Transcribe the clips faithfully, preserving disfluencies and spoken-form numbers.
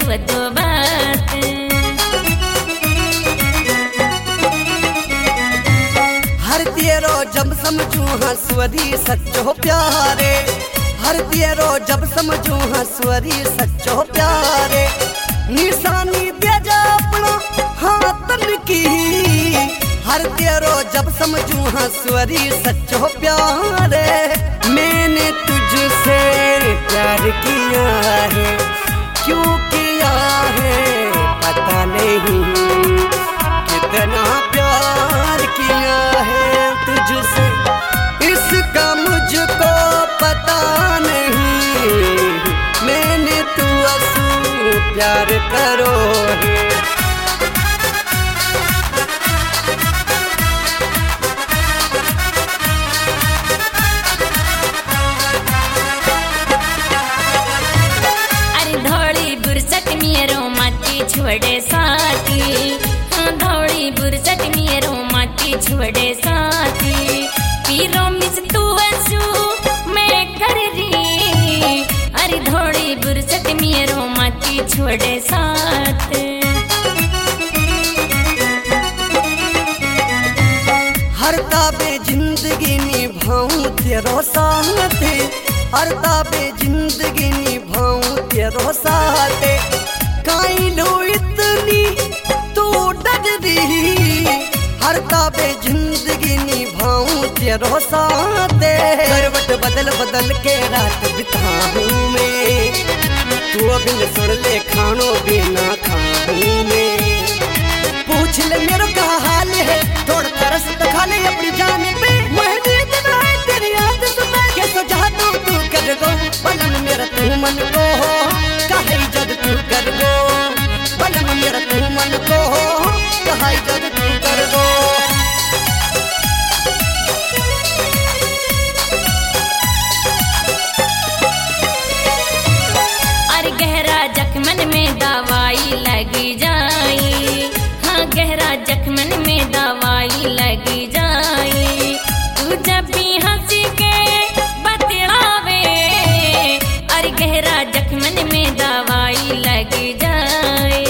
वदो बात। हर तेरो जब समझू हंसवरी सच्चो प्यारे, हर तेरो जब समझू हंसवरी सच्चो प्यारे, निशानी दे जा अपना हाथन की। हर तेरो जब समझू हंसवरी सच्चो प्यारे, मैंने तुझसे प्यार किया है, क्यों किया है पता नहीं, कितना प्यार किया है तुझसे इसका मुझको पता नहीं, मैंने तू असूल प्यार करो है। छोड़े साथी, हाँ धौड़ी बुरसट मेरो माटी छोड़े साथी, पीरो मिस तू असू मैं कर रही, अरे धौड़ी बुरसट मेरो माटी छोड़े साथ। हर ताबे जिंदगी निभाऊं तेरो साथ, हर ताबे जिंदगी निभाऊं तेरो साथ, काई लो इतनी तू डर रही, हर ताबे जिंदगी निभाऊं तेरो साथ। करवट बदल बदल के रात बिताऊं मैं, तू बिन सुन ले खानो बिना खाऊं मैं, पूछ ले मेरा क्या हाल है, थोड़ा तरस दिखा ले अपनी जान पे, मेरी दिन है तेरी याद सुना के सजा दूं तू कर गो, बलन मेरा तू मन को काहे जद तू कर गो, बलन मेरा तू मन को काहे जद तू कर गो। अरे गहरा जख्मन में दवाई लगी जाई, हाँ गहरा जख्मन में दवाई लगी जाई, तू जब भी हंसी के बतलावे, अरे गहरा जख्मन में दवाई लगी जाए।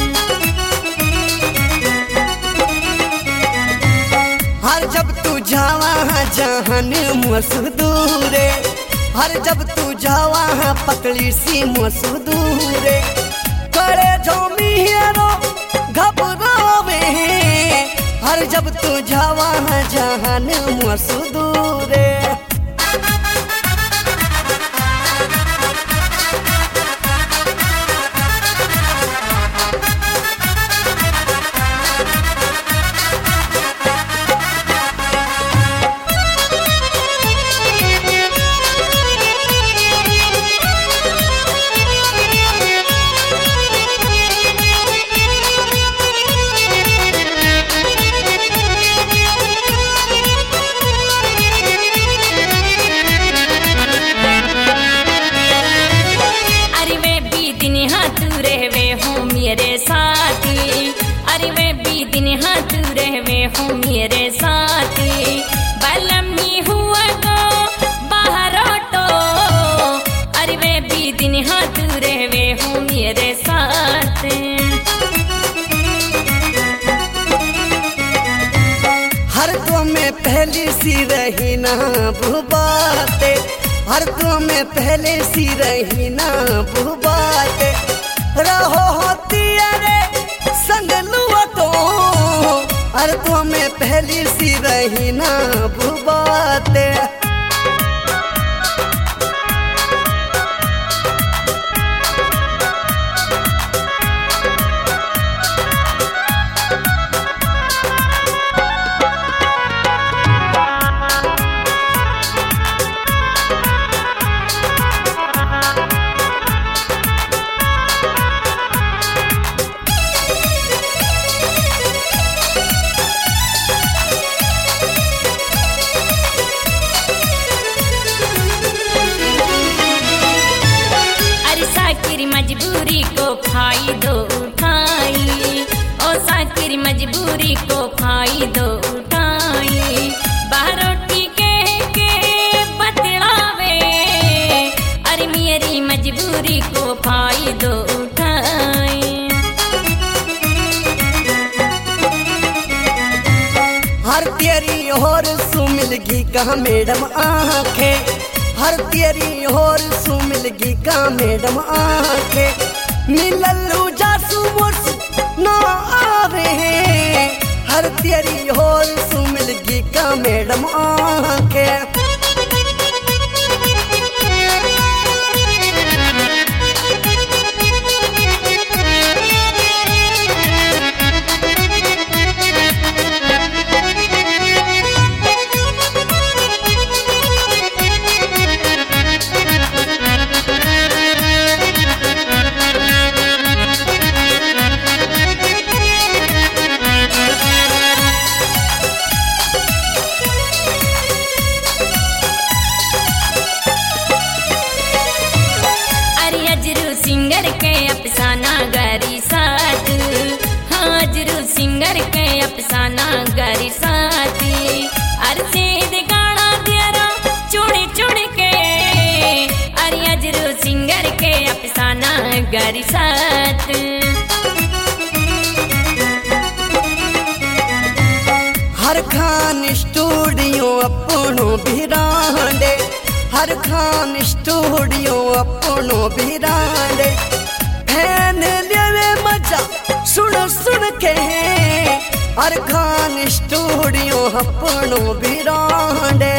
हर जब तू जावा जहन मसूदूरे, हर जब तू जावा पतली सी मसूदूरे, करे जो मिहिरो घबरावे, हर जब तू जावा जहन मसूदूरे। मेरे साथी, अरे वे भी दिन हाँ तू रहवे हो मेरे साथी, बलमी हुआ तो बाहर तो, अरे वे भी दिन हाँ तू रहवे हो मेरे साथ। हर तो में पहली सी रही ना वो बातें, हर तो में पहले सी रही ना वो बातें, रहो होती अरे संग लुआ तो, हर तो में पहली सी रही ना वो बातें। मजबूरी को फायदो उठाई, ओ साकिर मजबूरी को फायदो उठाई, बारोटी के के बतलावे, अरे मेरी मजबूरी को फायदो उठाई। मिलगी का मैडम आंखे हर तेरी और सु मिलगी का मैडम आंखे मिललू जासू मुर्स ना आवे हर तेरी और सु मिलगी का मैडम आंखे सिंगर के अफसाना गरी साथ हाजरू सिंगर के अफसाना गरी साथी अरसीद गाना दियारा चुड़ी चुड़ी के अरे अजरू सिंगर के अफसाना गरी साथ हर खान स्टूडियो अपनो बिरांडे हर खान स्टूडियो अपनो बिरांडे फैन लेवे मजा सुन सुन के हर खान स्टूडियो अपनो बिरांडे